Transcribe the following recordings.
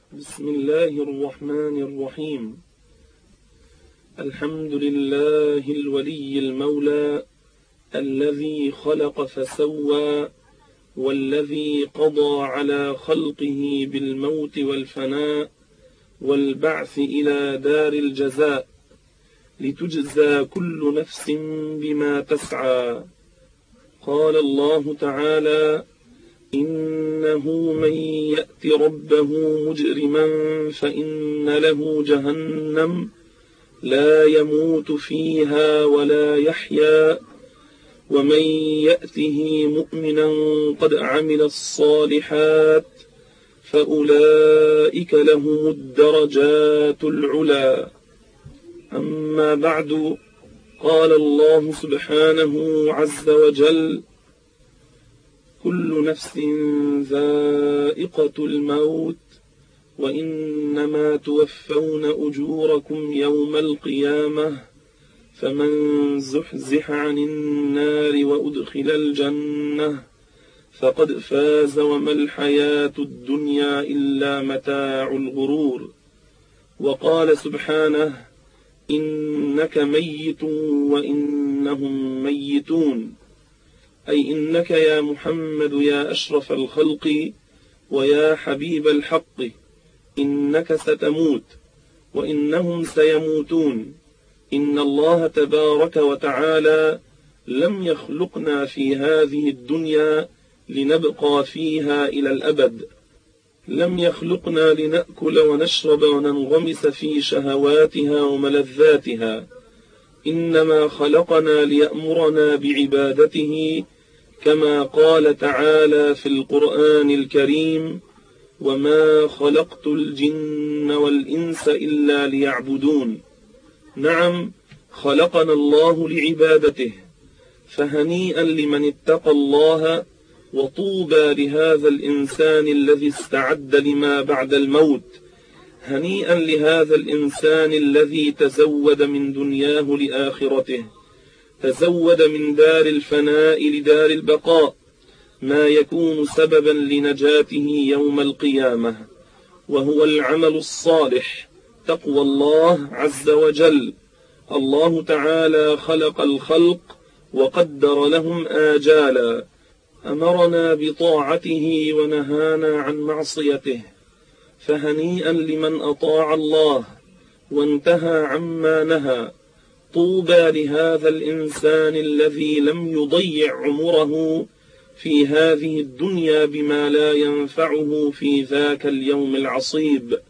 بسم الله الرحمن الرحيم. الحمد لله الولي المولى الذي خلق فسوى، والذي قضى على خلقه بالموت والفناء والبعث إلى دار الجزاء، لتجزى كل نفس بما تسعى. قال الله تعالى: إنه من يأت ربه مجرما فإن له جهنم لا يموت فيها ولا يحيا، ومن يأته مؤمنا قد عمل الصالحات فأولئك لهم الدرجات العلى. أما بعد، قال الله سبحانه عز وجل: كل نفس ذائقة الموت وإنما توفون أجوركم يوم القيامة، فمن زحزح عن النار وأدخل الجنة فقد فاز وما الحياة الدنيا إلا متاع الغرور. وقال سبحانه: إنك ميت وإنهم ميتون، أي إنك يا محمد يا أشرف الخلق ويا حبيب الحق، إنك ستموت وإنهم سيموتون. إن الله تبارك وتعالى لم يخلقنا في هذه الدنيا لنبقى فيها إلى الأبد، لم يخلقنا لنأكل ونشرب وننغمس في شهواتها وملذاتها، إنما خلقنا ليأمرنا بعبادته، كما قال تعالى في القرآن الكريم: وما خلقت الجن والإنس إلا ليعبدون. نعم، خلقنا الله لعبادته، فهنيئا لمن اتقى الله، وطوبى لهذا الإنسان الذي استعد لما بعد الموت، هنيئا لهذا الإنسان الذي تزود من دنياه لآخرته، تزود من دار الفناء لدار البقاء، ما يكون سببا لنجاته يوم القيامة، وهو العمل الصالح، تقوى الله عز وجل. الله تعالى خلق الخلق وقدر لهم آجالا، أمرنا بطاعته ونهانا عن معصيته، فهنيئا لمن أطاع الله وانتهى عما نهى. طوبى لهذا الإنسان الذي لم يضيع عمره في هذه الدنيا بما لا ينفعه في ذاك اليوم العصيب.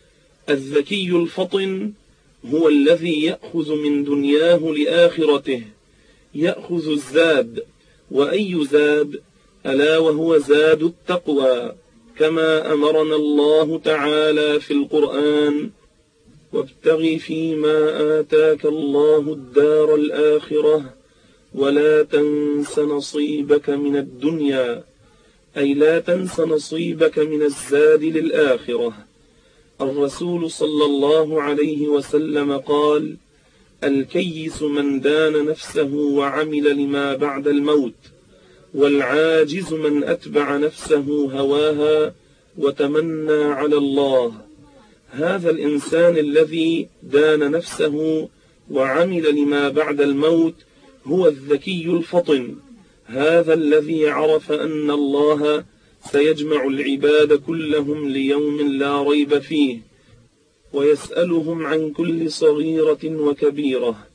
الذكي الفطن هو الذي يأخذ من دنياه لآخرته، يأخذ الزاد. وأي زاد؟ ألا وهو زاد التقوى، كما أمرنا الله تعالى في القرآن: وابتغ فيما آتاك الله الدار الآخرة ولا تنس نصيبك من الدنيا، أي لا تنس نصيبك من الزاد للآخرة. الرسول صلى الله عليه وسلم قال: الكيس من دان نفسه وعمل لما بعد الموت، والعاجز من أتبع نفسه هواها وتمنى على الله. هذا الإنسان الذي دان نفسه وعمل لما بعد الموت هو الذكي الفطن، هذا الذي عرف أن الله سيجمع العباد كلهم ليوم لا ريب فيه، ويسألهم عن كل صغيرة وكبيرة.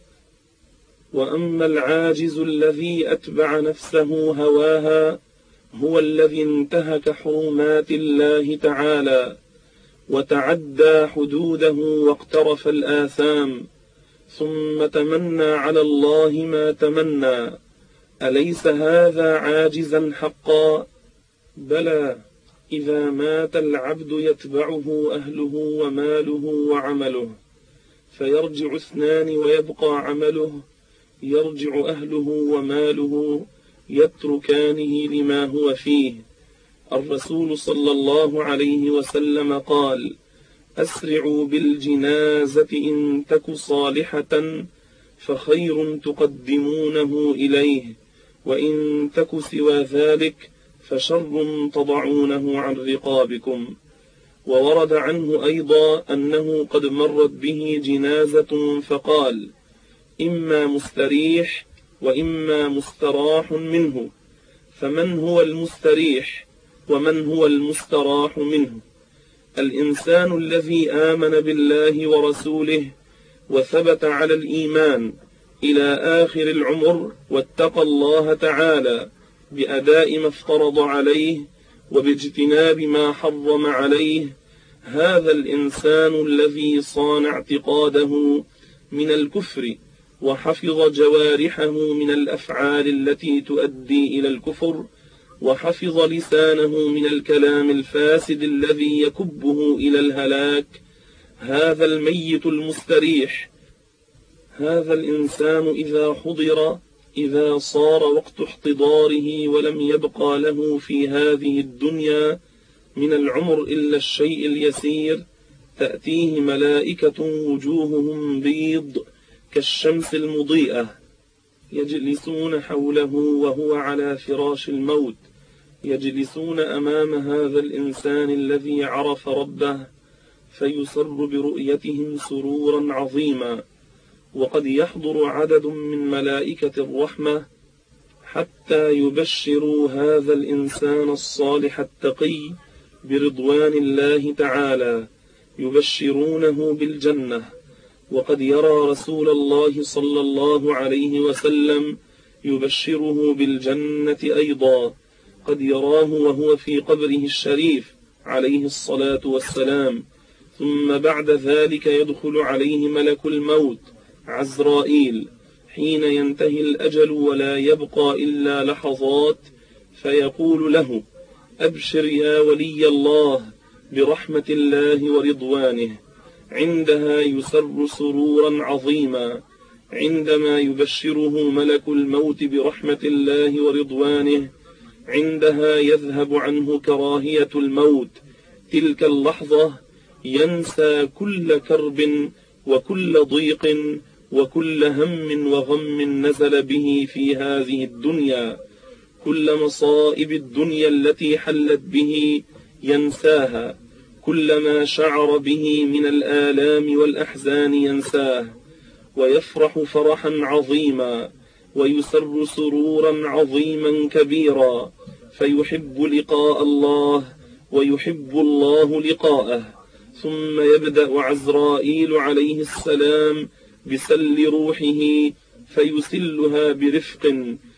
وأما العاجز الذي أتبع نفسه هواها هو الذي انتهك حرمات الله تعالى، وتعدى حدوده واقترف الآثام، ثم تمنى على الله ما تمنى. أليس هذا عاجزا حقا؟ بلى، إذا مات العبد يتبعه أهله وماله وعمله، فيرجع اثنان ويبقى عمله، يرجع أهله وماله يتركانه لما هو فيه. الرسول صلى الله عليه وسلم قال: أسرعوا بالجنازة إن تك صالحة فخير تقدمونه إليه، وإن تك سوى ذلك فشر تضعونه عن رقابكم. وورد عنه أيضا أنه قد مرت به جنازة فقال: إما مستريح وإما مستراح منه، فمن هو المستريح ومن هو المستراح منه؟ الإنسان الذي آمن بالله ورسوله وثبت على الإيمان إلى آخر العمر واتقى الله تعالى بأداء ما افترض عليه وباجتناب ما حرم عليه، هذا الإنسان الذي صان اعتقاده من الكفر وحفظ جوارحه من الأفعال التي تؤدي إلى الكفر، وحفظ لسانه من الكلام الفاسد الذي يكبه إلى الهلاك، هذا الميت المستريح. هذا الإنسان إذا صار وقت احتضاره ولم يبقى له في هذه الدنيا من العمر إلا الشيء اليسير، تأتيه ملائكة وجوههم بيض كالشمس المضيئة، يجلسون حوله وهو على فراش الموت، يجلسون أمام هذا الإنسان الذي عرف ربه، فيسر برؤيتهم سرورا عظيما. وقد يحضر عدد من ملائكة الرحمة حتى يبشروا هذا الإنسان الصالح التقي برضوان الله تعالى، يبشرونه بالجنة. وقد يرى رسول الله صلى الله عليه وسلم يبشره بالجنة أيضا، قد يراه وهو في قبره الشريف عليه الصلاة والسلام، ثم بعد ذلك يدخل عليه ملك الموت عزرائيل حين ينتهي الأجل ولا يبقى إلا لحظات، فيقول له: أبشر يا ولي الله برحمة الله ورضوانه. عندها يسر سرورا عظيما عندما يبشره ملك الموت برحمة الله ورضوانه، عندها يذهب عنه كراهية الموت، تلك اللحظة ينسى كل كرب وكل ضيق وكل هم وغم نزل به في هذه الدنيا، كل مصائب الدنيا التي حلت به ينساها، كل ما شعر به من الآلام والأحزان ينساه، ويفرح فرحا عظيما ويسر سرورا عظيما كبيرا، فيحب لقاء الله ويحب الله لقاءه. ثم يبدأ عزرائيل عليه السلام بسل روحه فيسلها برفق،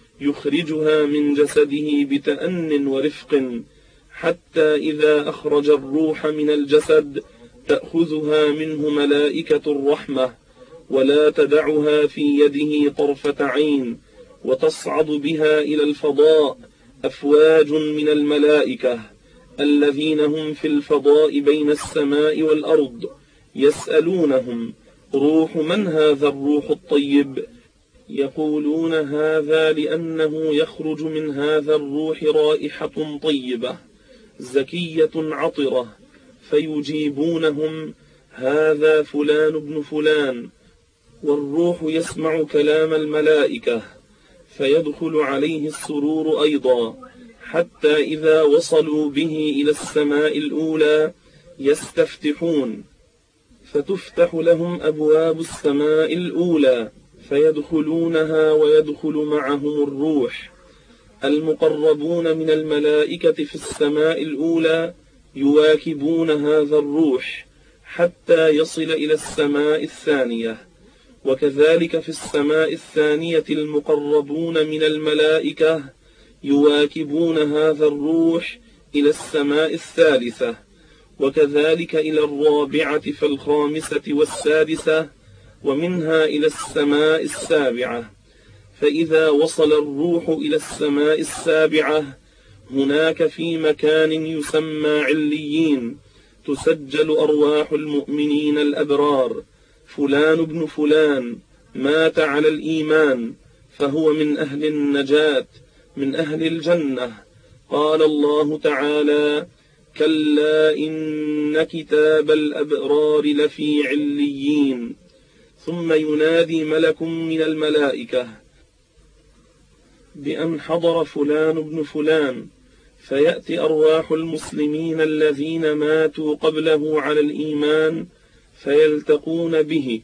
يخرجها من جسده بتأن ورفق، حتى إذا أخرج الروح من الجسد تأخذها منه ملائكة الرحمة ولا تدعها في يده طرفة عين، وتصعد بها إلى الفضاء أفواج من الملائكة الذين هم في الفضاء بين السماء والأرض، يسألونهم: روح من هذا الروح الطيب؟ يقولون: هذا لأنه يخرج من هذا الروح رائحة طيبة زكية عطرة، فيجيبونهم: هذا فلان ابن فلان. والروح يسمع كلام الملائكة فيدخل عليه السرور أيضا، حتى إذا وصلوا به إلى السماء الأولى يستفتحون، فتفتح لهم أبواب السماء الأولى فيدخلونها ويدخل معهم الروح. المقربون من الملائكة في السماء الأولى يواكبون هذا الروح حتى يصل إلى السماء الثانية، وكذلك في السماء الثانية المقربون من الملائكة يواكبون هذا الروح إلى السماء الثالثة، وكذلك إلى الرابعة فالخامسة والسادسة، ومنها إلى السماء السابعة. فإذا وصل الروح إلى السماء السابعة هناك في مكان يسمى عليين تسجل أرواح المؤمنين الأبرار: فلان ابن فلان مات على الإيمان فهو من أهل النجاة من أهل الجنة. قال الله تعالى: كلا إن كتاب الأبرار لفي عليين. ثم ينادي ملك من الملائكة بأن حضر فلان ابن فلان، فيأتي أرواح المسلمين الذين ماتوا قبله على الإيمان فيلتقون به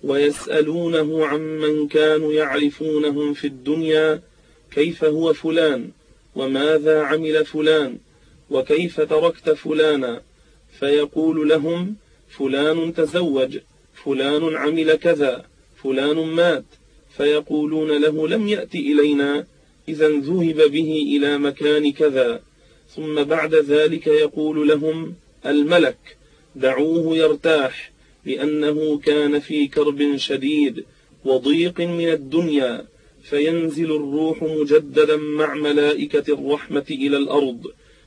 ويسألونه عمن كانوا يعرفونهم في الدنيا: كيف هو فلان؟ وماذا عمل فلان؟ وكيف تركت فلانا؟ فيقول لهم: فلان تزوج، فلان عمل كذا، فلان مات. فيقولون له: لم يأتي إلينا، إذا ذهب به إلى مكان كذا. ثم بعد ذلك يقول لهم: الملك دعوه يرتاح، لأنه كان في كرب شديد وضيق من الدنيا. فينزل الروح مجددا مع ملائكة الرحمة إلى الأرض،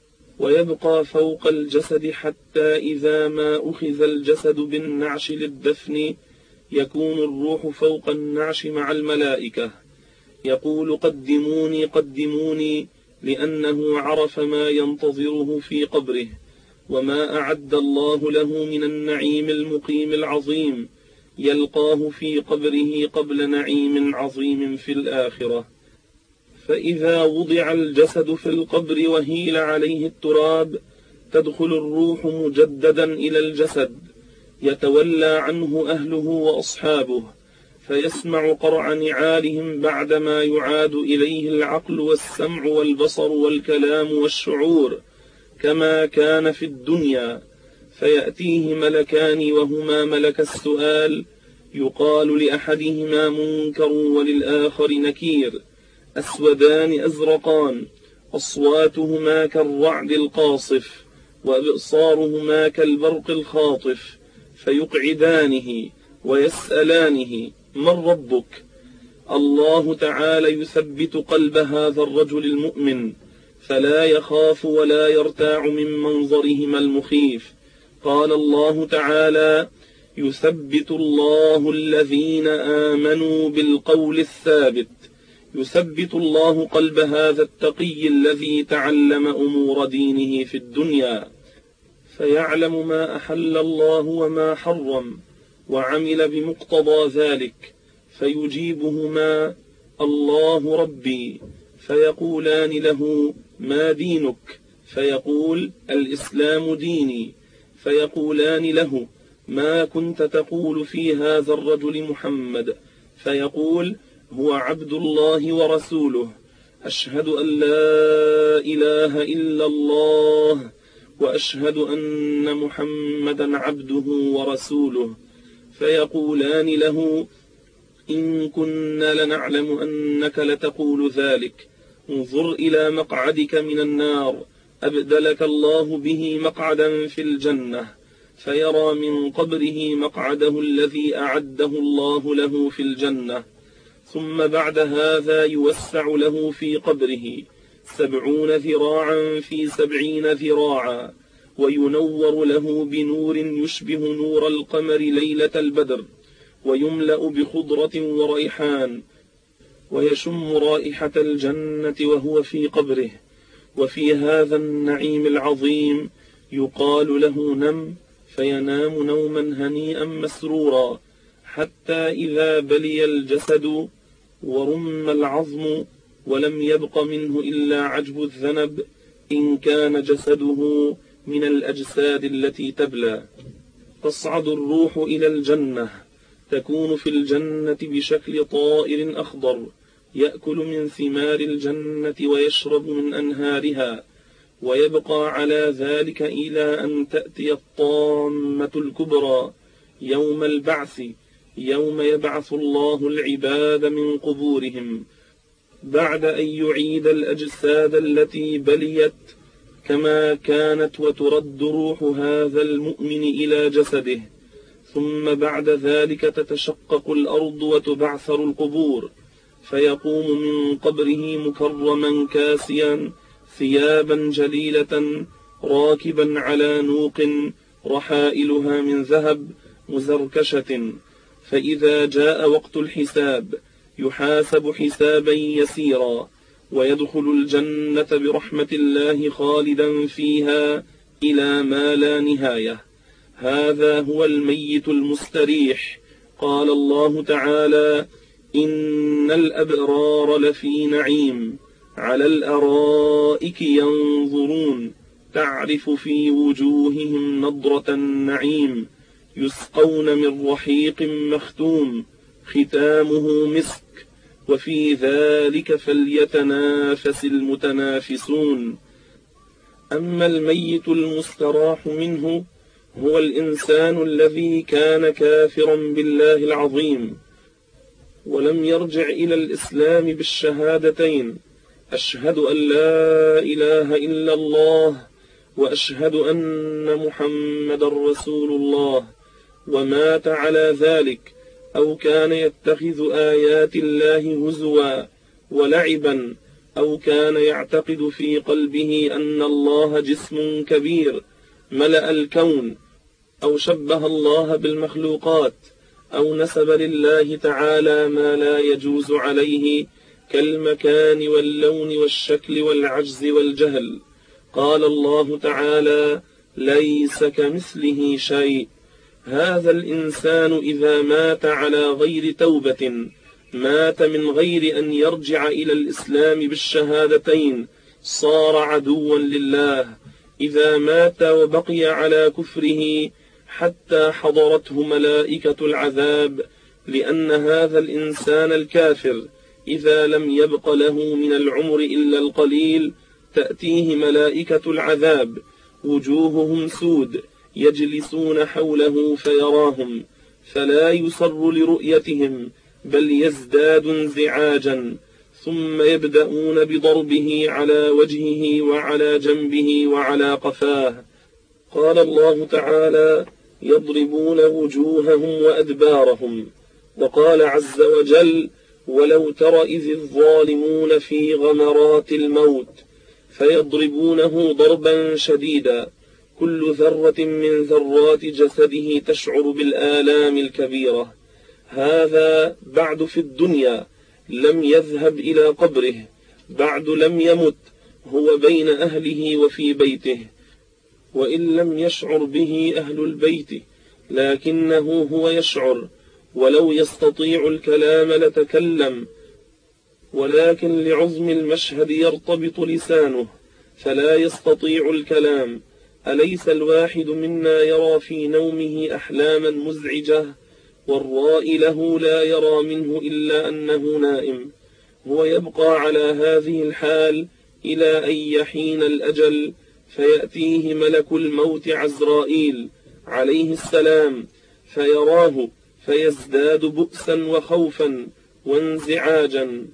ويبقى فوق الجسد حتى إذا ما أخذ الجسد بالنعش للدفن يكون الروح فوق النعش مع الملائكة. يقول: قدموني قدموني، لأنه عرف ما ينتظره في قبره وما أعد الله له من النعيم المقيم العظيم يلقاه في قبره قبل نعيم عظيم في الآخرة. فإذا وضع الجسد في القبر وهيل عليه التراب تدخل الروح مجددا إلى الجسد، يتولى عنه أهله وأصحابه، فيسمع قرع نعالهم بعدما يعاد إليه العقل والسمع والبصر والكلام والشعور كما كان في الدنيا. فيأتيه ملكان وهما ملك السؤال، يقال لأحدهما منكر وللآخر نكير، أسودان أزرقان، أصواتهما كالرعد القاصف وأبصارهما كالبرق الخاطف. فيقعدانه ويسألانه: من ربك؟ الله تعالى يثبت قلب هذا الرجل المؤمن فلا يخاف ولا يرتاع من منظرهما المخيف. قال الله تعالى: يثبت الله الذين آمنوا بالقول الثابت. يثبت الله قلب هذا التقي الذي تعلم أمور دينه في الدنيا، فيعلم ما أحل الله وما حرم وعمل بمقتضى ذلك. فيجيبهما: الله ربي. فيقولان له: ما دينك؟ فيقول: الإسلام ديني. فيقولان له: ما كنت تقول في هذا الرجل محمد؟ فيقول: هو عبد الله ورسوله، أشهد أن لا إله إلا الله وأشهد أن محمدا عبده ورسوله. فيقولان له: إن كنا لنعلم أنك لتقول ذلك، انظر إلى مقعدك من النار، أبدلك الله به مقعدا في الجنة. فيرى من قبره مقعده الذي أعده الله له في الجنة. ثم بعد هذا يوسع له في قبره 70 ذراعا في 70 ذراعا، وينور له بنور يشبه نور القمر ليلة البدر، ويملأ بخضرة وريحان، ويشم رائحة الجنة وهو في قبره. وفي هذا النعيم العظيم يقال له: نم، فينام نوما هنيئا مسرورا، حتى إذا بلي الجسد ورم العظم ولم يبق منه إلا عجب الذنب، إن كان جسده من الأجساد التي تبلى، تصعد الروح إلى الجنة، تكون في الجنة بشكل طائر أخضر، يأكل من ثمار الجنة ويشرب من أنهارها، ويبقى على ذلك إلى أن تأتي الطامة الكبرى يوم البعث، يوم يبعث الله العباد من قبورهم بعد أن يعيد الأجساد التي بليت كما كانت، وترد روح هذا المؤمن إلى جسده. ثم بعد ذلك تتشقق الأرض وتبعثر القبور، فيقوم من قبره مكرما كاسيا ثيابا جليلة، راكبا على نوق رحائلها من ذهب مزركشة. فإذا جاء وقت الحساب يحاسب حسابا يسيرا، ويدخل الجنة برحمة الله خالدا فيها إلى ما لا نهاية. هذا هو الميت المستريح. قال الله تعالى: إن الأبرار لفي نعيم على الأرائك ينظرون تعرف في وجوههم نضرة النعيم يسقون من رحيق مختوم ختامه مسك وفي ذلك فليتنافس المتنافسون. أما الميت المستراح منه هو الإنسان الذي كان كافرا بالله العظيم ولم يرجع إلى الإسلام بالشهادتين أشهد أن لا إله إلا الله وأشهد أن محمد رسول الله، ومات على ذلك، أو كان يتخذ آيات الله هزوا ولعبا، أو كان يعتقد في قلبه أن الله جسم كبير ملأ الكون، أو شبه الله بالمخلوقات، أو نسب لله تعالى ما لا يجوز عليه كالمكان واللون والشكل والعجز والجهل. قال الله تعالى: ليس كمثله شيء. هذا الإنسان إذا مات على غير توبة، مات من غير أن يرجع إلى الإسلام بالشهادتين، صار عدوا لله. إذا مات وبقي على كفره حتى حضرته ملائكة العذاب، لأن هذا الإنسان الكافر إذا لم يبق له من العمر إلا القليل تأتيه ملائكة العذاب وجوههم سود يجلسون حوله فيراهم، فلا يسر لرؤيتهم بل يزداد انزعاجا، ثم يبدأون بضربه على وجهه وعلى جنبه وعلى قفاه. قال الله تعالى: يضربون وجوههم وأدبارهم. وقال عز وجل: ولو تر إذ الظالمون في غمرات الموت فيضربونه ضربا شديدا، كل ذرة من ذرات جسده تشعر بالآلام الكبيرة. هذا بعد في الدنيا، لم يذهب إلى قبره، بعد لم يمت، هو بين أهله وفي بيته، وإن لم يشعر به أهل البيت لكنه هو يشعر، ولو يستطيع الكلام لتكلم، ولكن لعظم المشهد يرتبط لسانه فلا يستطيع الكلام. أليس الواحد منا يرى في نومه أحلاما مزعجة، والرائي له لا يرى منه إلا أنه نائم؟ هو يبقى على هذه الحال إلى أن يحين الأجل، فيأتيه ملك الموت عزرائيل عليه السلام فيراه فيزداد بؤسا وخوفا وانزعاجا،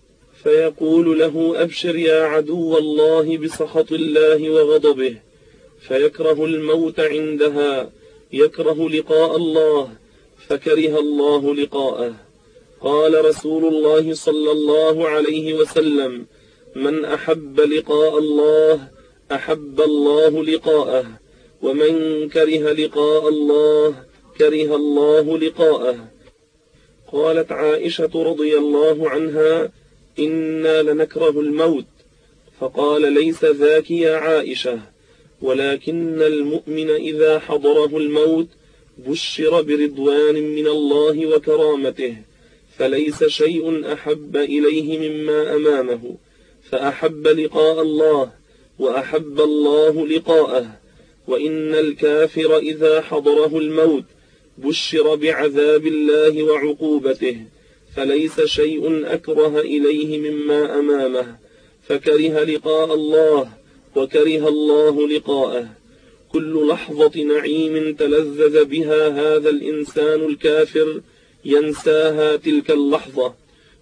فيقول له: أبشر يا عدو الله بسخط الله وغضبه. فيكره الموت عندها، يكره لقاء الله، فكره الله لقاءه. قال رسول الله صلى الله عليه وسلم: من أحب لقاء الله أحب الله لقاءه، ومن كره لقاء الله كره الله لقاءه. قالت عائشة رضي الله عنها: إنا لنكره الموت. فقال: ليس ذاك يا عائشة، ولكن المؤمن إذا حضره الموت بشر برضوان من الله وكرامته، فليس شيء أحب إليه مما أمامه، فأحب لقاء الله وأحب الله لقاءه. وإن الكافر إذا حضره الموت بشر بعذاب الله وعقوبته، فليس شيء أكره إليه مما أمامه، فكره لقاء الله وكره الله لقاءه. كل لحظة نعيم تلذذ بها هذا الإنسان الكافر ينساها تلك اللحظة،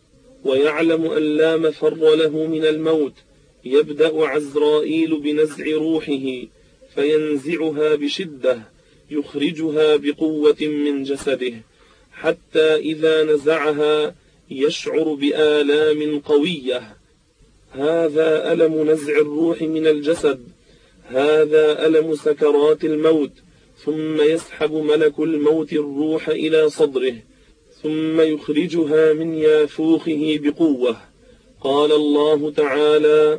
ويعلم أن لا مفر له من الموت. يبدأ عزرائيل بنزع روحه فينزعها بشدة، يخرجها بقوة من جسده، حتى إذا نزعها يشعر بآلام قوية. هذا ألم نزع الروح من الجسد، هذا ألم سكرات الموت. ثم يسحب ملك الموت الروح إلى صدره، ثم يخرجها من يافوخه بقوة. قال الله تعالى: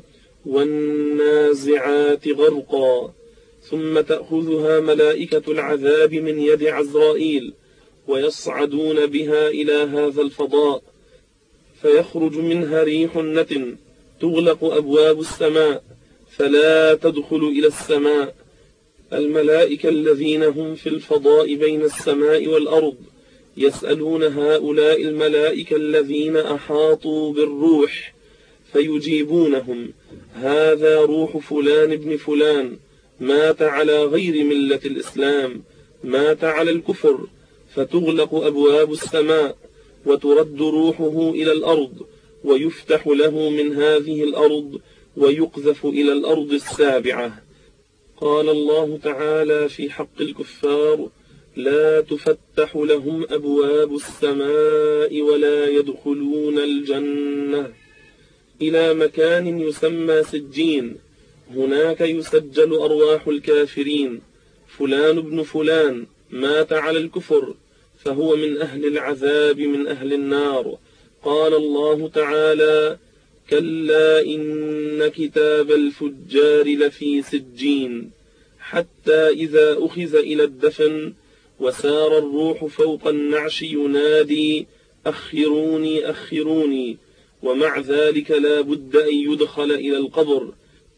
والنازعات غرقا. ثم تأخذها ملائكة العذاب من يد عزرائيل، ويصعدون بها إلى هذا الفضاء، فيخرج منها ريح نتن تغلق أبواب السماء فلا تدخل إلى السماء. الملائكة الذين هم في الفضاء بين السماء والأرض يسألون هؤلاء الملائكة الذين أحاطوا بالروح فيجيبونهم: هذا روح فلان ابن فلان، مات على غير ملة الإسلام، مات على الكفر. فتغلق أبواب السماء وترد روحه إلى الأرض، ويفتح له من هذه الأرض ويقذف إلى الأرض السابعة. قال الله تعالى في حق الكفار: لا تفتح لهم أبواب السماء ولا يدخلون الجنة، إلى مكان يسمى سجين، هناك يسجل أرواح الكافرين. فلان ابن فلان مات على الكفر فهو من أهل العذاب، من أهل النار. قال الله تعالى: كلا إن كتاب الفجار لفي سجين، حتى إذا أخذ إلى الدفن وسار الروح فوق النعش ينادي: أخروني أخروني. ومع ذلك لا بد أن يدخل إلى القبر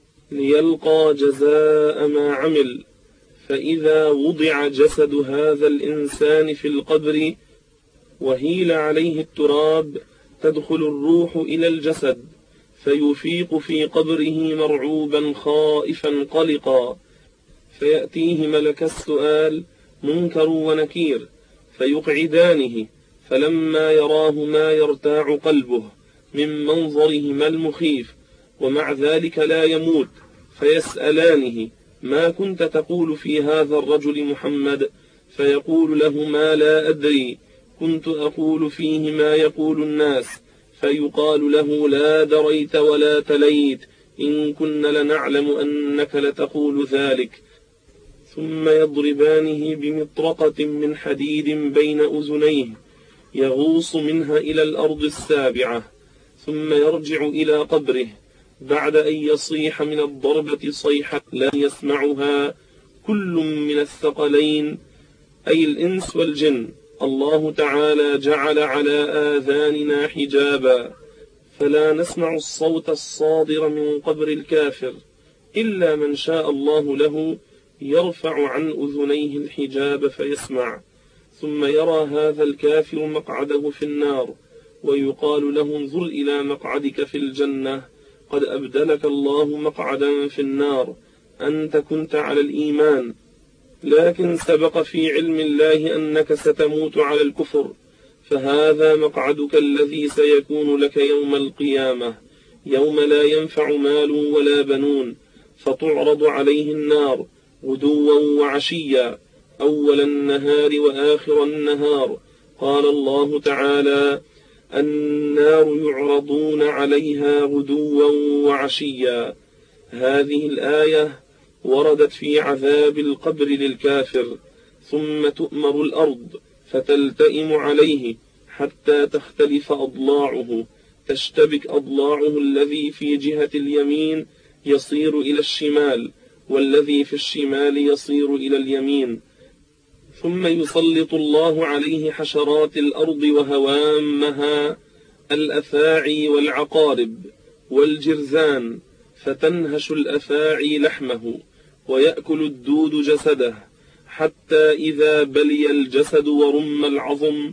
ليلقى جزاء ما عمل. فإذا وضع جسد هذا الإنسان في القبر وهيل عليه التراب، تدخل الروح إلى الجسد فيفيق في قبره مرعوبا خائفا قلقا، فيأتيه ملك السؤال منكر ونكير فيقعدانه، فلما يراه ما يرتاع قلبه من منظرهما المخيف، ومع ذلك لا يموت، فيسألانه: ما كنت تقول في هذا الرجل محمد؟ فيقول لهما: لا أدري، كنت أقول فيه ما يقول الناس. فيقال له: لا دريت ولا تليت، إن كنا لنعلم أنك لتقول ذلك. ثم يضربانه بمطرقة من حديد بين أذنيه يغوص منها إلى الأرض السابعة، ثم يرجع إلى قبره بعد أن يصيح من الضربة صيحة لا يسمعها كل من الثقلين، أي الإنس والجن. الله تعالى جعل على آذاننا حجابا فلا نسمع الصوت الصادر من قبر الكافر، إلا من شاء الله له يرفع عن أذنيه الحجاب فيسمع. ثم يرى هذا الكافر مقعده في النار، ويقال له: انظر إلى مقعدك في الجنة، قد أبدلك الله مقعدا في النار، أنت كنت على الإيمان، لكن سبق في علم الله أنك ستموت على الكفر، فهذا مقعدك الذي سيكون لك يوم القيامة، يوم لا ينفع مال ولا بنون، فتعرض عليه النار غدوا وعشيا، أول النهار وآخر النهار. قال الله تعالى: النار يعرضون عليها غدوا وعشيا. هذه الآية وردت في عذاب القبر للكافر، ثم تؤمر الأرض فتلتئم عليه حتى تختلف أضلاعه، تشتبك أضلاعه، الذي في جهة اليمين يصير إلى الشمال، والذي في الشمال يصير إلى اليمين. ثم يسلط الله عليه حشرات الأرض وهوامها، الأفاعي والعقارب والجرذان، فتنهش الأفاعي لحمه ويأكل الدود جسده، حتى إذا بلي الجسد ورم العظم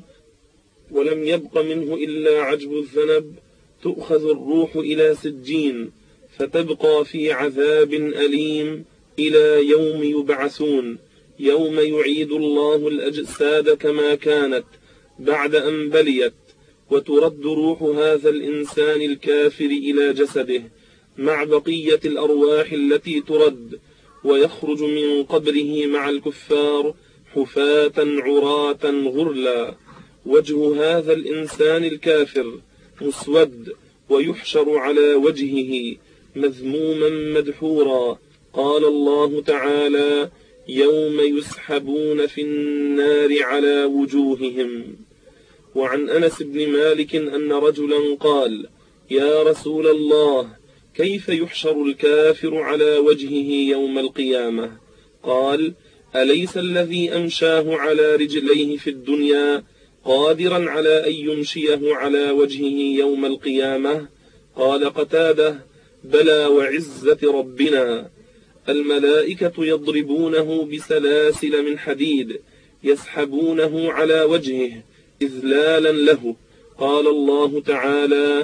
ولم يبق منه إلا عجب الذنب، تؤخذ الروح إلى سجين، فتبقى في عذاب أليم إلى يوم يبعثون، يوم يعيد الله الأجساد كما كانت بعد أن بليت، وترد روح هذا الإنسان الكافر إلى جسده مع بقية الأرواح التي ترد، ويخرج من قبره مع الكفار حفاة عراة غرلا. وجه هذا الإنسان الكافر مسود، ويحشر على وجهه مذموما مدحورا. قال الله تعالى: يوم يسحبون في النار على وجوههم. وعن أنس بن مالك أن رجلا قال: يا رسول الله، كيف يحشر الكافر على وجهه يوم القيامة؟ قال: أليس الذي أمشاه على رجليه في الدنيا قادرا على أن يمشيه على وجهه يوم القيامة؟ قال قتادة: بلى وعزة ربنا. الملائكة يضربونه بسلاسل من حديد يسحبونه على وجهه إذلالا له. قال الله تعالى: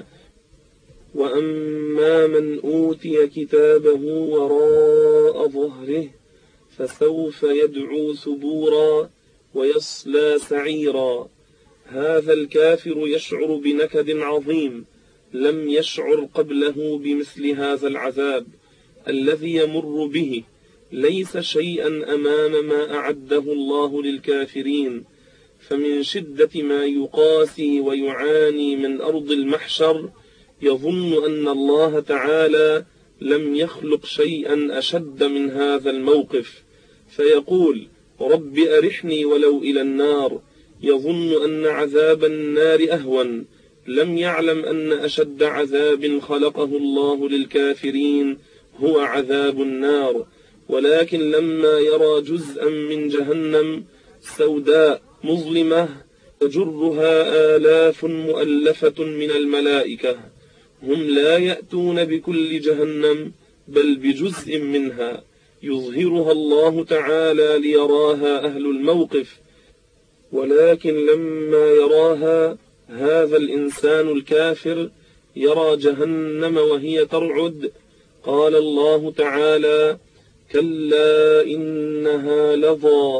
وأما من أوتي كتابه وراء ظهره فسوف يدعو ثبورا ويصلى سعيرا. هذا الكافر يشعر بنكد عظيم لم يشعر قبله بمثل هذا العذاب الذي يمر به، ليس شيئا أمام ما أعده الله للكافرين. فمن شدة ما يقاسي ويعاني من أرض المحشر يظن أن الله تعالى لم يخلق شيئا أشد من هذا الموقف، فيقول: رب أرحني ولو إلى النار. يظن أن عذاب النار أهون، لم يعلم أن أشد عذاب خلقه الله للكافرين هو عذاب النار. ولكن لما يرى جزءا من جهنم سوداء مظلمة تجرها آلاف مؤلفة من الملائكة، هم لا يأتون بكل جهنم بل بجزء منها، يظهرها الله تعالى ليراها أهل الموقف. ولكن لما يراها هذا الإنسان الكافر يرى جهنم وهي ترعد، قال الله تعالى: كلا إنها لظى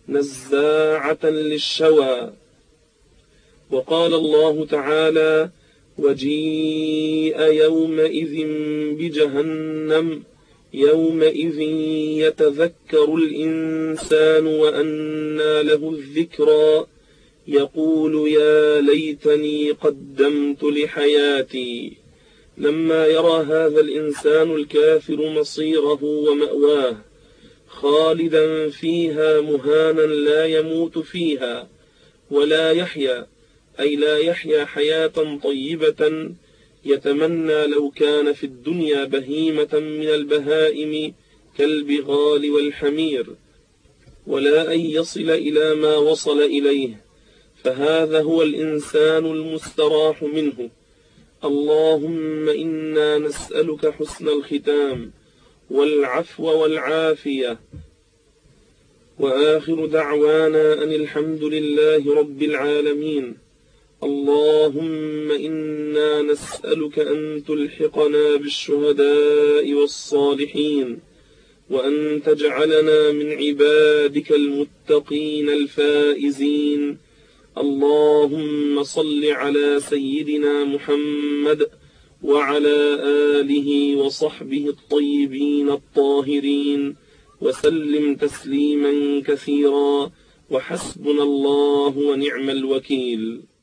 نزاعة للشوى. وقال الله تعالى: وجيء يومئذ بجهنم يومئذ يتذكر الإنسان وأنى له الذكرى يقول يا ليتني قدمت لحياتي. لما يرى هذا الإنسان الكافر مصيره ومأواه خالدا فيها مهانا لا يموت فيها ولا يحيا، أي لا يحيا حياة طيبة، يتمنى لو كان في الدنيا بهيمة من البهائم كالبغال والحمير، ولا أن يصل إلى ما وصل إليه، فهذا هو الإنسان المستراح منه. اللهم إنا نسألك حسن الختام والعفو والعافية. وآخر دعوانا أن الحمد لله رب العالمين. اللهم إنا نسألك أن تلحقنا بالشهداء والصالحين، وأن تجعلنا من عبادك المتقين الفائزين. اللهم صل على سيدنا محمد وعلى آله وصحبه الطيبين الطاهرين، وسلم تسليما كثيرا، وحسبنا الله ونعم الوكيل.